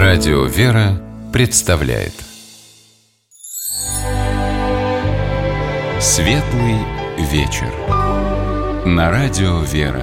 Радио «Вера» представляет Светлый вечер на Радио «Вера».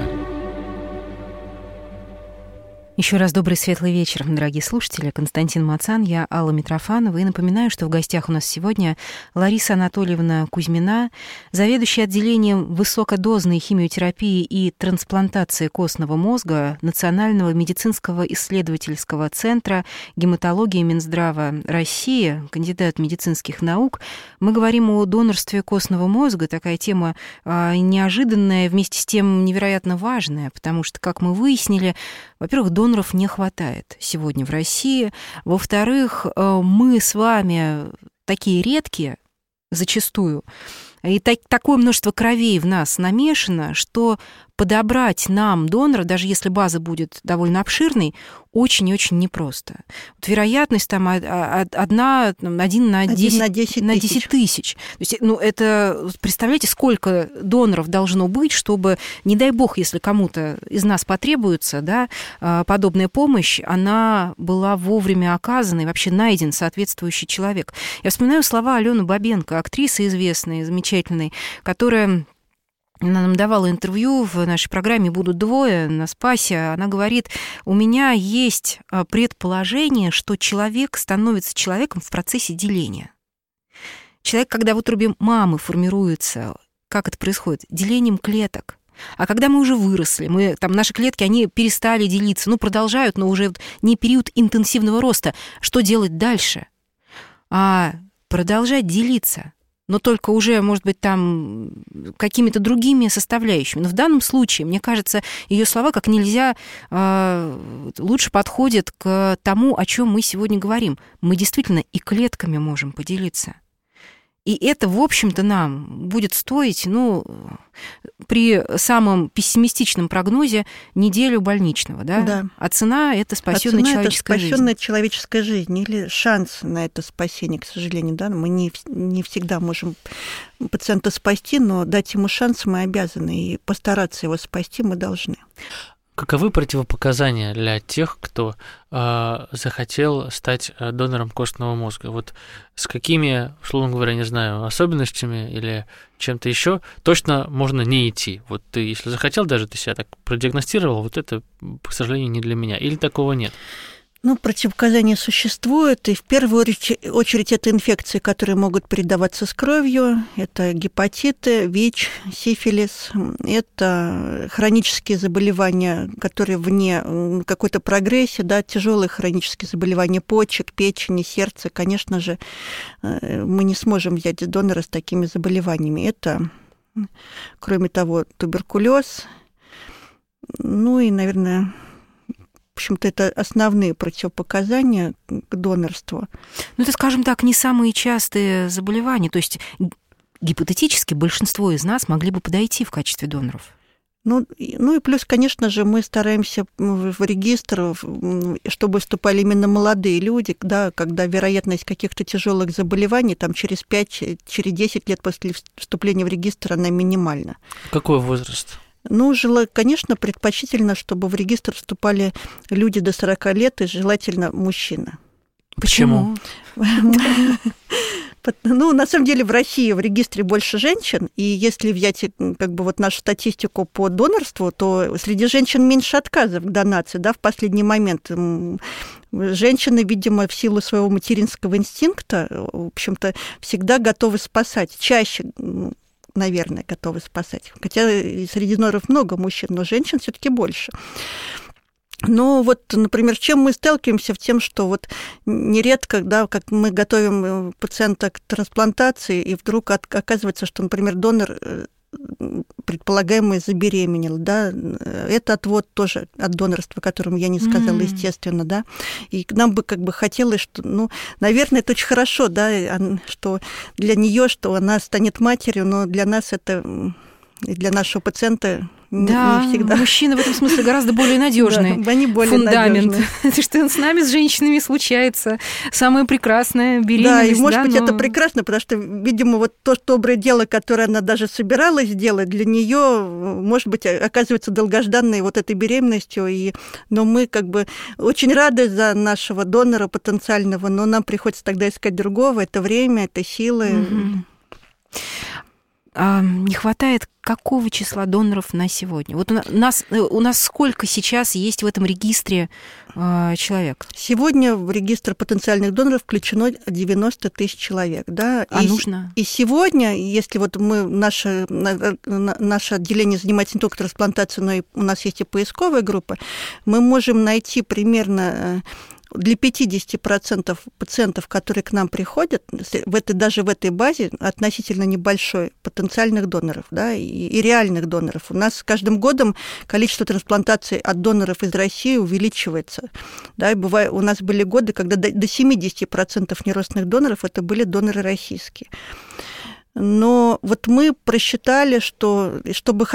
Еще раз добрый светлый вечер, дорогие слушатели. Константин Мацан, я Алла Митрофанова. И напоминаю, что в гостях у нас сегодня Лариса Анатольевна Кузьмина, заведующая отделением высокодозной химиотерапии и трансплантации костного мозга Национального медицинского исследовательского центра гематологии Минздрава России, кандидат медицинских наук. Мы говорим о донорстве костного мозга. Такая тема неожиданная, вместе с тем невероятно важная, потому что, как мы выяснили, во-первых, доноров не хватает сегодня в России. Во-вторых, мы с вами такие редкие зачастую, и такое множество кровей в нас намешано, что подобрать нам донора, даже если база будет довольно обширной, очень-очень непросто. Вот вероятность там 1 на 10 тысяч. То есть, это, представляете, сколько доноров должно быть, чтобы, не дай бог, если кому-то из нас потребуется, да, подобная помощь, она была вовремя оказана и вообще найден соответствующий человек. Я вспоминаю слова Алены Бабенко, актрисы известной, замечательной, которая... Она нам давала интервью в нашей программе «Будут двое» на Спасе. Она говорит, у меня есть предположение, что человек становится человеком в процессе деления. Человек, когда в утробе мамы формируется, как это происходит? Делением клеток. А когда мы уже выросли, наши клетки, они перестали делиться, продолжают, но уже не период интенсивного роста. Что делать дальше? Продолжать делиться. Но только уже, может быть, там какими-то другими составляющими. Но в данном случае, мне кажется, ее слова как нельзя лучше подходят к тому, о чем мы сегодня говорим. Мы действительно и клетками можем поделиться. И это, в общем-то, нам будет стоить, при самом пессимистичном прогнозе, неделю больничного, да? Да. А цена – это спасённая человеческая жизнь. Спасённая человеческая жизнь или шанс на это спасение, к сожалению, да? Мы не всегда можем пациента спасти, но дать ему шанс мы обязаны, и постараться его спасти мы должны. Каковы противопоказания для тех, кто захотел стать донором костного мозга? Вот с какими, условно говоря, не знаю, особенностями или чем-то еще точно можно не идти? Вот ты, если захотел, даже ты себя так продиагностировал, вот это, к сожалению, не для меня. Или такого нет? Противопоказания существуют, и в первую очередь это инфекции, которые могут передаваться с кровью, это гепатиты, ВИЧ, сифилис, это хронические заболевания, которые вне какой-то прогрессии, да, тяжелые хронические заболевания почек, печени, сердца. Конечно же, мы не сможем взять донора с такими заболеваниями. Это, кроме того, туберкулез, и, наверное... В общем-то, это основные противопоказания к донорству. Это, скажем так, не самые частые заболевания. То есть гипотетически большинство из нас могли бы подойти в качестве доноров. И плюс, конечно же, мы стараемся в регистр, чтобы вступали именно молодые люди, да, когда вероятность каких-то тяжелых заболеваний там, через 5, через 10 лет после вступления в регистр, она минимальна. Какой возраст? Конечно, предпочтительно, чтобы в регистр вступали люди до 40 лет и желательно мужчина. Почему? На самом деле в России в регистре больше женщин, и если взять нашу статистику по донорству, то среди женщин меньше отказов к донации, да, в последний момент. Женщины, видимо, в силу своего материнского инстинкта, в общем-то, всегда готовы спасать, чаще наверное, готовы спасать. Хотя среди доноров много мужчин, но женщин все-таки больше. Но например, с чем мы сталкиваемся, в тем, что нередко, да, как мы готовим пациента к трансплантации, и вдруг оказывается, что, например, донор предполагаемый забеременел, да, это отвод тоже от донорства, о котором я не сказала, естественно, да, и нам бы хотелось, что, наверное, это очень хорошо, да, что для нее, что она станет матерью, но для нас это, и для нашего пациента не всегда. Мужчины в этом смысле гораздо более надежные. Да, они более фундамент. надежные. Что с нами, с женщинами, случается самое прекрасное, беременность. Да, и может быть это прекрасно, потому что, видимо, вот то доброе дело, которое она даже собиралась делать, для нее, может быть, оказывается долгожданной вот этой беременностью. Но мы как бы очень рады за нашего донора потенциального, но нам приходится тогда искать другого. Это время, это силы. Не хватает какого числа доноров на сегодня? Вот у нас сколько сейчас есть в этом регистре человек? Сегодня в регистр потенциальных доноров включено 90 тысяч человек. Да? Нужно? И сегодня, если вот наше отделение занимается не только трансплантацией, но и у нас есть и поисковая группа, мы можем найти примерно для 50% пациентов, которые к нам приходят, даже в этой базе относительно небольшой потенциальных доноров, да, и реальных доноров. У нас с каждым годом количество трансплантаций от доноров из России увеличивается. Да, и у нас были годы, когда до 70% неродственных доноров это были доноры российские. Но вот мы просчитали, что чтобы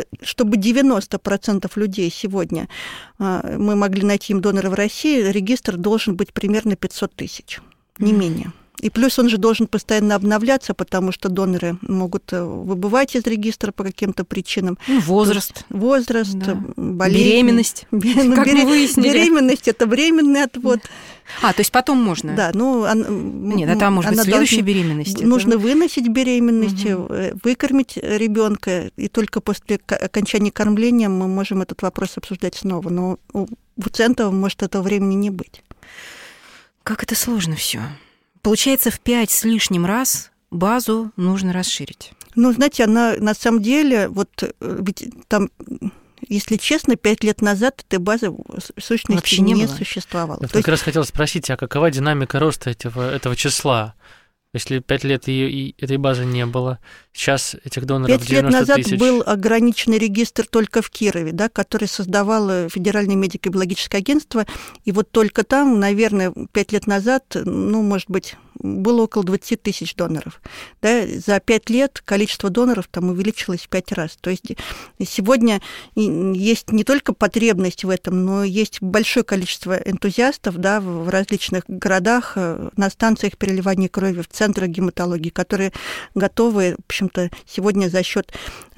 90% людей сегодня мы могли найти им донора в России, регистр должен быть примерно 500 тысяч, не менее. И плюс он же должен постоянно обновляться, потому что доноры могут выбывать из регистра по каким-то причинам. Возраст, да. Болезнь. Беременность, как мы выяснили. Беременность – это временный отвод. То есть потом можно? Да, Нет, там может быть следующая беременность. Нужно выносить беременность, выкормить ребенка, и только после окончания кормления мы можем этот вопрос обсуждать снова. Но у пациентов может этого времени не быть. Как это сложно все. Получается, в 5 с лишним раз базу нужно расширить. Знаете, она на самом деле, ведь там, если честно, 5 лет назад этой базы в сущности вообще не существовало. Я как раз хотел спросить, а какова динамика роста этого числа? Если 5 лет этой базы не было, сейчас этих доноров 90 тысяч. 5 лет назад был ограниченный регистр только в Кирове, да, который создавало Федеральное медико-биологическое агентство, и вот только там, наверное, 5 лет назад, может быть, было около 20 тысяч доноров. Да, за 5 лет количество доноров там увеличилось в 5 раз. То есть сегодня есть не только потребность в этом, но есть большое количество энтузиастов, да, в различных городах, на станциях переливания крови, в центрах гематологии, которые готовы, в общем-то, сегодня за счет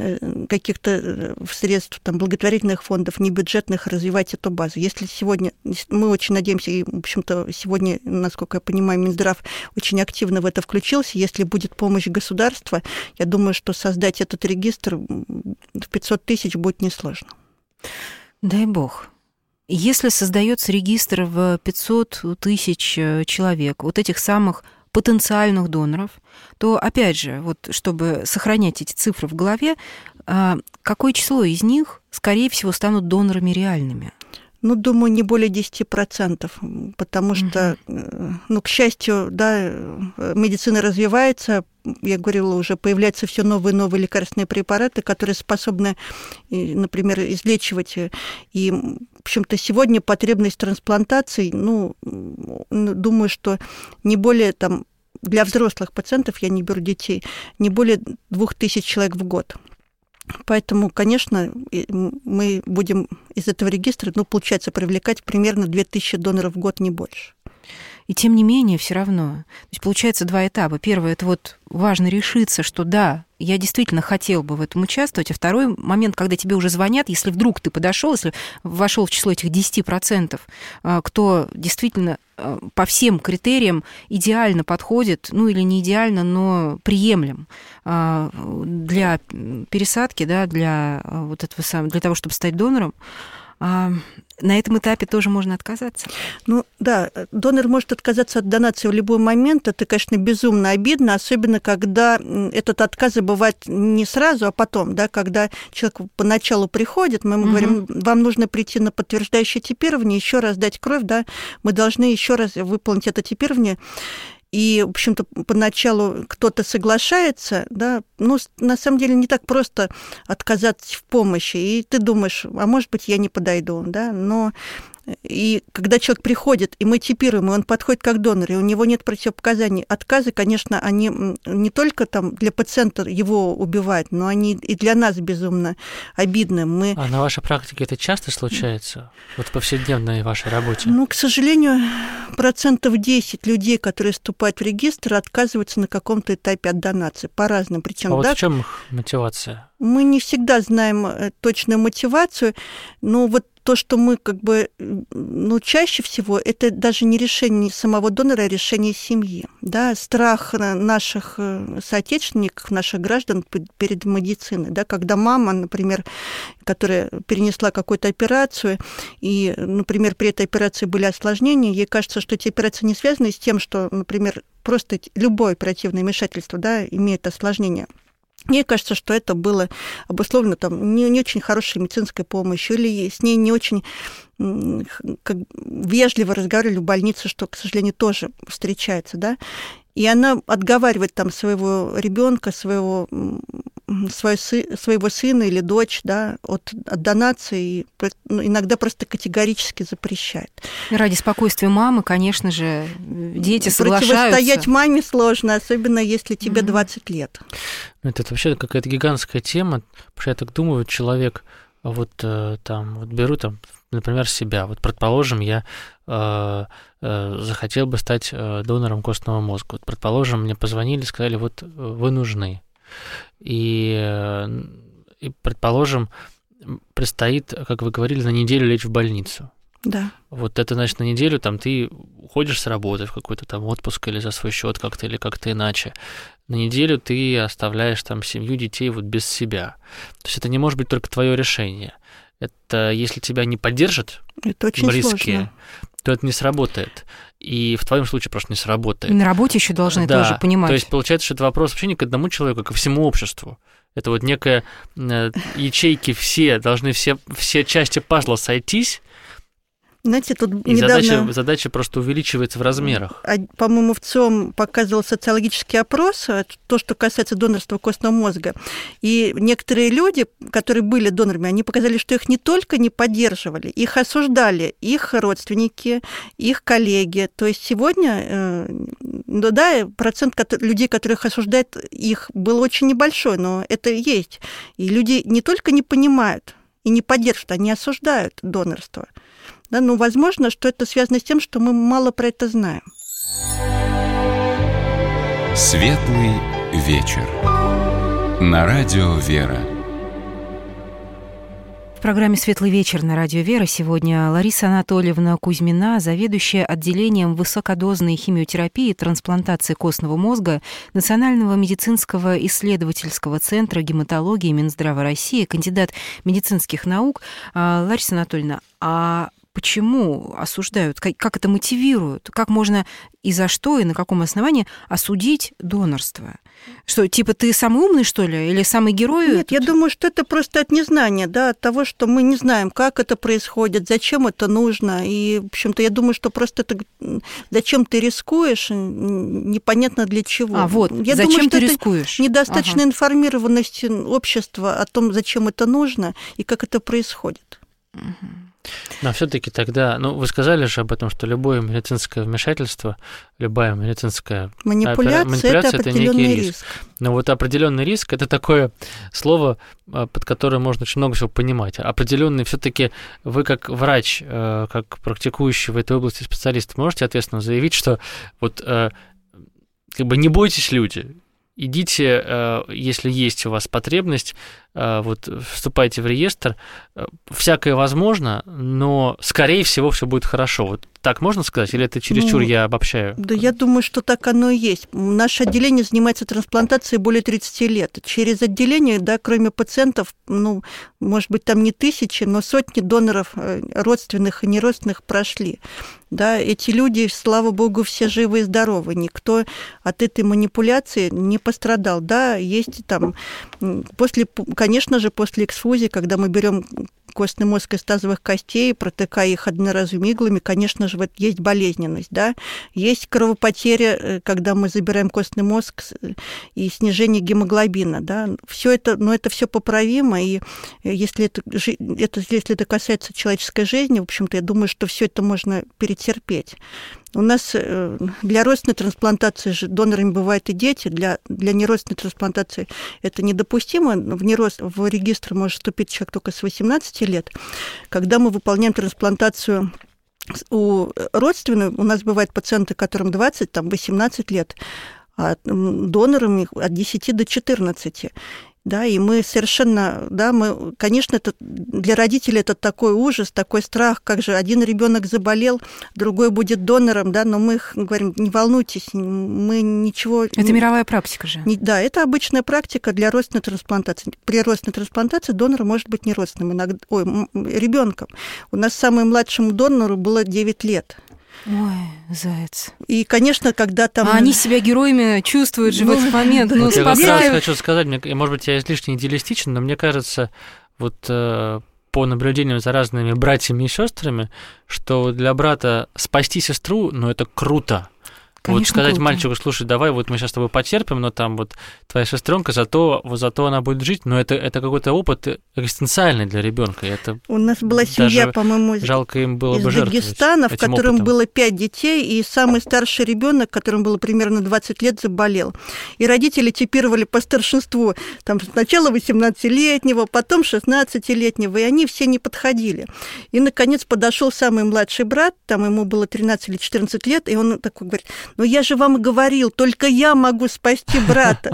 каких-то средств, там, благотворительных фондов, небюджетных, развивать эту базу. Если сегодня, мы очень надеемся, и, в общем-то, сегодня, насколько я понимаю, Минздрав очень активно в это включился. Если будет помощь государства, я думаю, что создать этот регистр в 500 тысяч будет несложно. Дай бог. Если создается регистр в 500 тысяч человек, вот этих самых потенциальных доноров, то, опять же, чтобы сохранять эти цифры в голове, какое число из них, скорее всего, станут донорами реальными? Думаю, не более 10%, потому что, к счастью, да, медицина развивается, я говорила уже, появляются все новые и новые лекарственные препараты, которые способны, например, излечивать. И, в общем-то, сегодня потребность трансплантаций, думаю, что не более для взрослых пациентов, я не беру детей, не более 2000 человек в год. Поэтому, конечно, мы будем из этого регистра, получается, привлекать примерно 2000 доноров в год, не больше. И тем не менее, все равно. То есть получается 2 этапа. Первый – это важно решиться, что да, я действительно хотел бы в этом участвовать. А второй момент, когда тебе уже звонят, если вдруг ты подошел, если вошел в число этих 10%, кто действительно по всем критериям идеально подходит, или не идеально, но приемлем для пересадки, да, для для того, чтобы стать донором, на этом этапе тоже можно отказаться? Да, донор может отказаться от донации в любой момент. Это, конечно, безумно обидно, особенно когда этот отказ бывает не сразу, а потом, да, когда человек поначалу приходит, мы ему говорим, вам нужно прийти на подтверждающее типирование, еще раз дать кровь, да, мы должны еще раз выполнить это типирование. И, в общем-то, поначалу кто-то соглашается, да, на самом деле не так просто отказаться в помощи, и ты думаешь, а может быть, я не подойду, да, но И когда человек приходит, и мы типируем, и он подходит как донор, и у него нет противопоказаний, отказы, конечно, они не только там для пациента его убивают, но они и для нас безумно обидны. А на вашей практике это часто случается? Вот в повседневной вашей работе? Ну, к сожалению, 10% людей, которые вступают в регистр, отказываются на каком-то этапе от донации, по-разному. Причем, вот в чем их мотивация? Мы не всегда знаем точную мотивацию, но вот то, что мы чаще всего, это даже не решение самого донора, а решение семьи. Да? Страх наших соотечественников, наших граждан перед медициной. Да? Когда мама, например, которая перенесла какую-то операцию, и, например, при этой операции были осложнения, ей кажется, что эти операции не связаны с тем, что, например, просто любое оперативное вмешательство, да, имеет осложнения. Мне кажется, что это было обусловлено не очень хорошей медицинской помощью, или с ней не очень вежливо разговаривали в больнице, что, к сожалению, тоже встречается, да. И она отговаривает своего ребенка, своего сына или дочь, да, от донации, и иногда просто категорически запрещает. Ради спокойствия мамы, конечно же, дети соглашаются. Противостоять маме сложно, особенно если тебе 20 лет. Это вообще какая-то гигантская тема, потому что я так думаю, человек, беру например, себя. Вот, предположим, я захотел бы стать донором костного мозга. Вот, предположим, мне позвонили, сказали, вот вы нужны. И предположим, предстоит, как вы говорили, на неделю лечь в больницу. Да. Вот это, значит, на неделю ты уходишь с работы в какой-то отпуск или за свой счет как-то, или как-то иначе. На неделю ты оставляешь семью, детей без себя. То есть это не может быть только твое решение. Это если тебя не поддержат близкие, сложно. То это не сработает. И в твоем случае просто не сработает. И на работе еще должны тоже понимать. То есть получается, что это вопрос вообще не к одному человеку, а ко всему обществу. Это некая ячейки должны все части пазла сойтись. Знаете, тут и недавно... задача просто увеличивается в размерах. По-моему, в ЦИОМ показывал социологический опрос, то, что касается донорства костного мозга. И некоторые люди, которые были донорами, они показали, что их не только не поддерживали, их осуждали, их родственники, их коллеги. То есть сегодня, процент людей, которых осуждают, их был очень небольшой, но это есть. И люди не только не понимают и не поддерживают, они осуждают донорство. Да, возможно, что это связано с тем, что мы мало про это знаем. Светлый вечер. На радио «Вера». В программе «Светлый вечер» на радио «Вера» сегодня Лариса Анатольевна Кузьмина, заведующая отделением высокодозной химиотерапии и трансплантации костного мозга Национального медицинского исследовательского центра гематологии Минздрава России, кандидат медицинских наук. Лариса Анатольевна, почему осуждают? Как это мотивируют? Как можно и за что, и на каком основании осудить донорство? Что, ты самый умный, что ли? Или самый герой? Нет, я думаю, что это просто от незнания, от того, что мы не знаем, как это происходит, зачем это нужно. И, в общем-то, я думаю, что просто зачем ты рискуешь, непонятно для чего. Я зачем ты рискуешь? Недостаточная информированность общества о том, зачем это нужно и как это происходит. Но все-таки тогда, вы сказали же об этом, что любое медицинское вмешательство, любая медицинская манипуляция это некий риск. Но определенный риск это такое слово, под которое можно очень много всего понимать. Определенный все-таки вы как врач, как практикующий в этой области специалист, можете ответственно заявить, что не бойтесь, люди. Идите, если есть у вас потребность, вступайте в реестр. Всякое возможно, но, скорее всего, все будет хорошо. Так можно сказать? Или это чересчур я обобщаю? Да, я думаю, что так оно и есть. Наше отделение занимается трансплантацией более 30 лет. Через отделение, кроме пациентов, может быть, там не тысячи, но сотни доноров родственных и неродственных прошли. Да, эти люди, слава богу, все живы и здоровы. Никто от этой манипуляции не пострадал. Да, есть Конечно же, после эксфузии, когда мы берем костный мозг из тазовых костей, протыкая их одноразовыми иглами, конечно же, вот есть болезненность, да, есть кровопотеря, когда мы забираем костный мозг, и снижение гемоглобина, да, все это, но это все поправимо, и если это касается человеческой жизни, в общем-то, я думаю, что все это можно перетерпеть. У нас для родственной трансплантации же донорами бывают и дети, для неродственной трансплантации это недопустимо, в регистр может вступить человек только с 18 лет. Когда мы выполняем трансплантацию у родственной, у нас бывают пациенты, которым 20, там, 18 лет, а донорам от 10 до 14. Да, и мы совершенно, да, конечно, это для родителей это такой ужас, такой страх, как же один ребенок заболел, другой будет донором, да, но мы их говорим, не волнуйтесь, мы ничего... Это мировая практика же. Да, это обычная практика для родственной трансплантации. При родственной трансплантации донор может быть не родственным, ребенком. У нас самому младшему донору было 9 лет. Ой, заяц. И, конечно, когда там... А они себя героями чувствуют же в этот момент. Вот я как раз хочу сказать, может быть, я излишне идеалистичен, но мне кажется, вот по наблюдениям за разными братьями и сестрами, что для брата спасти сестру, ну, это круто. Конечно, вот сказать круто мальчику, слушай, давай, вот мы сейчас с тобой потерпим, но там вот твоя сестренка, зато она будет жить, но это какой-то опыт экзистенциальный для ребенка. У нас была семья, по-моему, жалко им было бы из Дагестана, в котором было 5 детей, и самый старший ребенок, которому было примерно 20 лет, заболел. И родители типировали по старшинству, там сначала 18-летнего, потом 16-летнего, и они все не подходили. И, наконец, подошел самый младший брат, там ему было 13 или 14 лет, и он такой говорит: но я же вам говорил, только я могу спасти брата.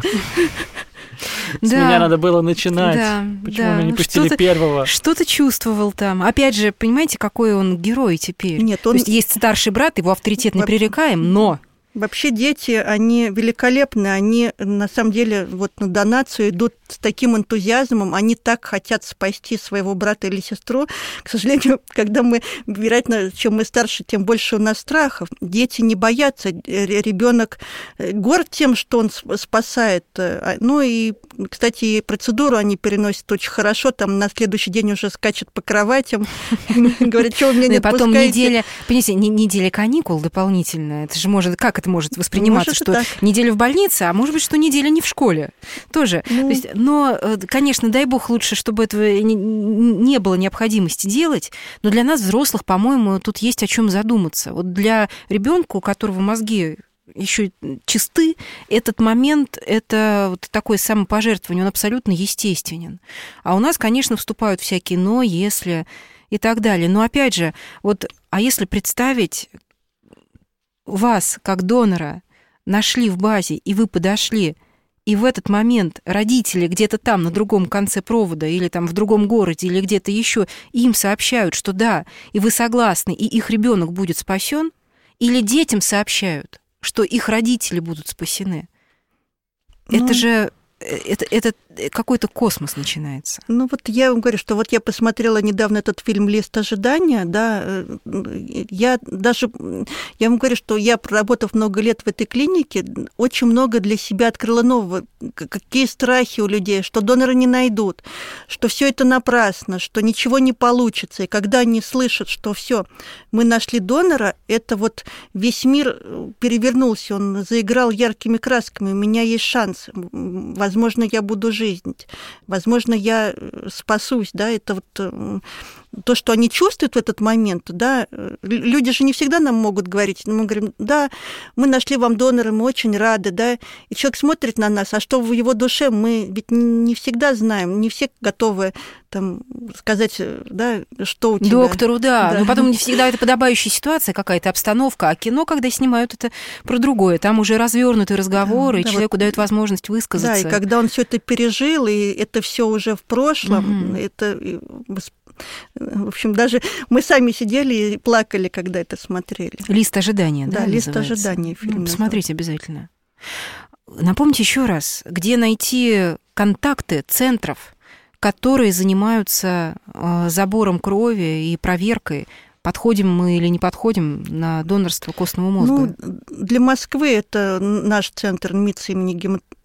С меня надо было начинать. Почему меня не пустили первого? Что-то чувствовал там. Опять же, понимаете, какой он герой теперь? Нет, То есть есть старший брат, его авторитет непререкаем, но... Вообще дети, они великолепны, они на самом деле вот на донацию идут с таким энтузиазмом, они так хотят спасти своего брата или сестру. К сожалению, когда мы, вероятно, чем мы старше, тем больше у нас страхов. Дети не боятся, ребенок горд тем, что он спасает. Ну и, кстати, процедуру они переносят очень хорошо, там на следующий день уже скачут по кроватям, говорят, что вы меня не отпускаете. Потом неделя, понимаете, неделя каникул дополнительная, это же может, как это может восприниматься, может, что так. Неделя в больнице, а может быть, что неделя не в школе тоже. То есть, но, конечно, дай бог лучше, чтобы этого не было необходимости делать, но для нас, взрослых, по-моему, тут есть о чем задуматься. Вот для ребенка, у которого мозги еще чисты, этот момент, это вот такое самопожертвование, он абсолютно естественен. А у нас, конечно, вступают всякие «но», «если» и так далее. Но опять же, вот, а если представить, вас, как донора, нашли в базе, и вы подошли, и в этот момент родители где-то там, на другом конце провода, или там в другом городе, или где-то еще, им сообщают, что да, и вы согласны, и их ребенок будет спасен, или детям сообщают, что их родители будут спасены. Это же... Это какой-то космос начинается. Ну вот я вам говорю, что вот я посмотрела недавно этот фильм «Лист ожидания», да, я вам говорю, что я, проработав много лет в этой клинике, очень много для себя открыла нового. Какие страхи у людей, что донора не найдут, что все это напрасно, что ничего не получится. И когда они слышат, что все, мы нашли донора, это вот весь мир перевернулся, он заиграл яркими красками, у меня есть шанс. Возможно, я буду жить, возможно, я спасусь, да, это вот то, что они чувствуют в этот момент, да, люди же не всегда нам могут говорить, мы говорим, да, мы нашли вам донора, мы очень рады, да, и человек смотрит на нас, а что в его душе, мы ведь не всегда знаем, не все готовы там сказать, да, что у тебя. Доктору, да, но потом не всегда это подобающая ситуация, какая-то обстановка, а кино, когда снимают, это про другое, там уже развернутый разговор, и человеку вот дают возможность высказаться. Да, и когда он все это пережил, и это все уже в прошлом, это... В общем, даже мы сами сидели и плакали, когда это смотрели. «Лист ожидания», да? Да, «Лист ожидания» фильм. Посмотрите обязательно. Напомните еще раз, где найти контакты центров, которые занимаются забором крови и проверкой, подходим мы или не подходим на донорство костного мозга? Ну, для Москвы это наш центр НМИЦ имени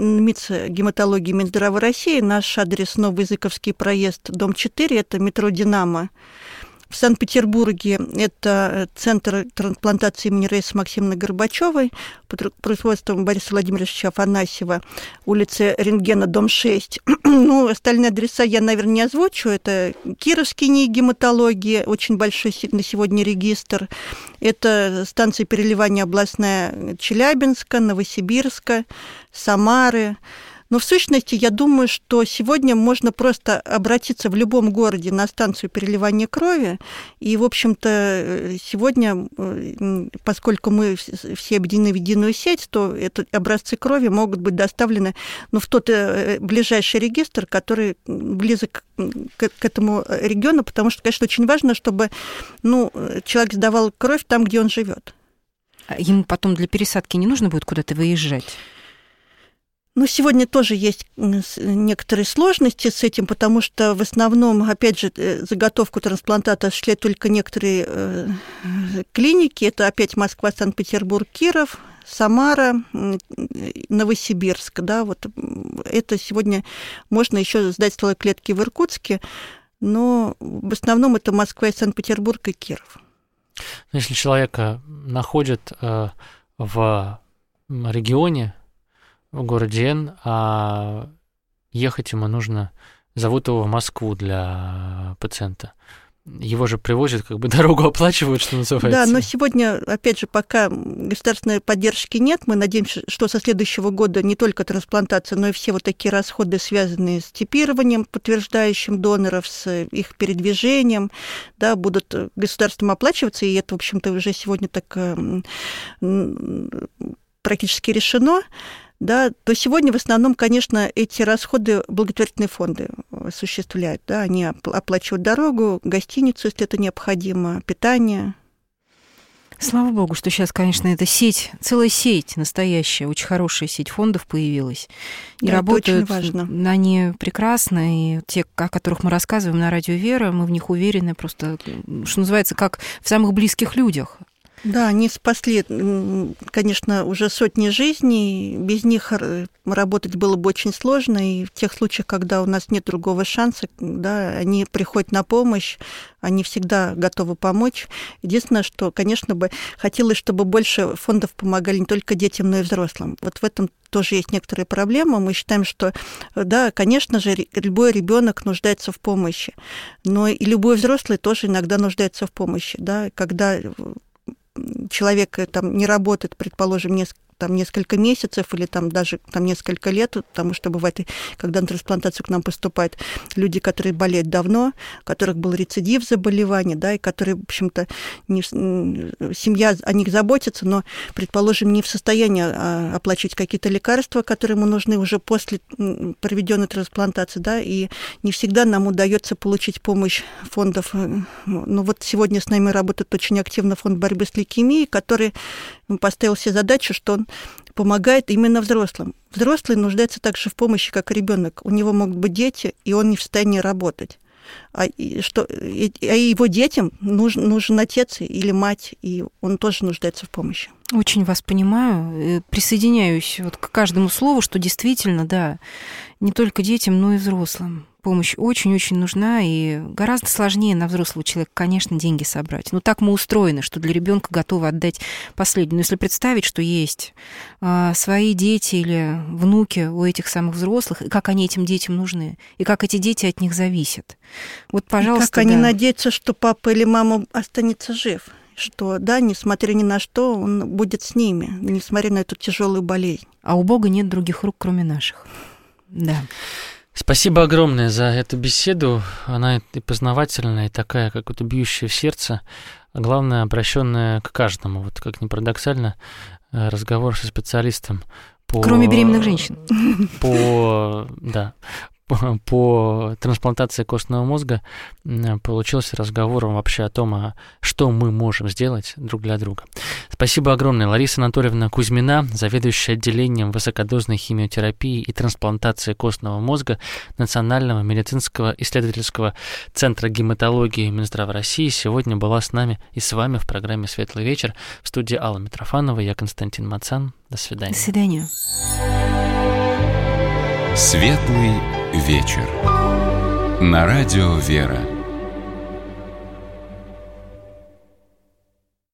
МИЦ гематологии Минздрава России. Наш адрес — Новоязыковский проезд, дом 4, это метро «Динамо». В Санкт-Петербурге это центр трансплантации имени Раисы Максимовны Горбачевой под руководством Бориса Владимировича Афанасьева, улица Рентгена, дом 6. Ну, остальные адреса я, наверное, не озвучу. Это Кировский НИИ гематологии, очень большой на сегодня регистр. Это станция переливания областная Челябинска, Новосибирска, Самары. Но в сущности, я думаю, что сегодня можно просто обратиться в любом городе на станцию переливания крови. И, в общем-то, сегодня, поскольку мы все объединены в единую сеть, то эти образцы крови могут быть доставлены в тот ближайший регистр, который близок к этому региону, потому что, конечно, очень важно, чтобы человек сдавал кровь там, где он живет. Ему потом для пересадки не нужно будет куда-то выезжать? Сегодня тоже есть некоторые сложности с этим, потому что в основном, опять же, заготовку трансплантата осуществляют только некоторые клиники. Это опять Москва, Санкт-Петербург, Киров, Самара, Новосибирск. Да, вот это сегодня можно еще сдать стволовые клетки в Иркутске, но в основном это Москва, Санкт-Петербург и Киров. Если человека находят в регионе, в городе Н, а ехать ему нужно, зовут его в Москву для пациента. Его же привозят, дорогу оплачивают, что называется. Да, но сегодня, опять же, пока государственной поддержки нет, мы надеемся, что со следующего года не только трансплантация, но и все вот такие расходы, связанные с типированием, подтверждающим доноров, с их передвижением, да, будут государством оплачиваться, и это, в общем-то, уже сегодня так практически решено. Да, то сегодня в основном, конечно, эти расходы благотворительные фонды осуществляют. Да, они оплачивают дорогу, гостиницу, если это необходимо, питание. Слава богу, что сейчас, конечно, эта сеть, целая сеть настоящая, очень хорошая сеть фондов появилась. И да, работают они прекрасно, и те, о которых мы рассказываем на радио «Вера», мы в них уверены просто, что называется, как в самых близких людях. Да, они спасли, конечно, уже сотни жизней. Без них работать было бы очень сложно. И в тех случаях, когда у нас нет другого шанса, да, они приходят на помощь, они всегда готовы помочь. Единственное, что, конечно, бы хотелось, чтобы больше фондов помогали не только детям, но и взрослым. Вот в этом тоже есть некоторые проблемы. Мы считаем, что, да, конечно же, любой ребенок нуждается в помощи, но и любой взрослый тоже иногда нуждается в помощи. Да, когда человек не работает, предположим, несколько месяцев или даже несколько лет, потому что бывает, когда на трансплантацию к нам поступают люди, которые болеют давно, у которых был рецидив заболевания, да, и которые, в общем-то, семья о них заботится, но, предположим, не в состоянии оплачивать какие-то лекарства, которые ему нужны уже после проведенной трансплантации, да, и не всегда нам удается получить помощь фондов. Ну вот сегодня с нами работает очень активно фонд борьбы с лейкемией, который поставил себе задачу, что он помогает именно взрослым. Взрослый нуждается так же в помощи, как и ребенок. У него могут быть дети, и он не в состоянии работать. А его детям нужен отец или мать, и он тоже нуждается в помощи. Очень вас понимаю. Присоединяюсь к каждому слову, что действительно, да, не только детям, но и взрослым. Помощь очень-очень нужна, и гораздо сложнее на взрослого человека, конечно, деньги собрать. Но так мы устроены, что для ребенка готовы отдать последнее. Но если представить, что есть свои дети или внуки у этих самых взрослых, и как они этим детям нужны, и как эти дети от них зависят. Вот, пожалуйста, и как они надеются, что папа или мама останется жив. Что, да, несмотря ни на что, он будет с ними, несмотря на эту тяжелую болезнь. А у Бога нет других рук, кроме наших. Да. Спасибо огромное за эту беседу. Она и познавательная, и такая, как вот бьющая в сердце, а главное, обращенная к каждому. Вот как ни парадоксально, разговор со специалистом кроме беременных женщин. По трансплантации костного мозга получился разговором вообще о том, что мы можем сделать друг для друга. Спасибо огромное. Лариса Анатольевна Кузьмина, заведующая отделением высокодозной химиотерапии и трансплантации костного мозга Национального медицинского исследовательского центра гематологии Минздрава России, сегодня была с нами и с вами в программе «Светлый вечер». В студии Алла Митрофанова, я Константин Мацан. До свидания. До свидания. Светлый вечер. На радио «Вера».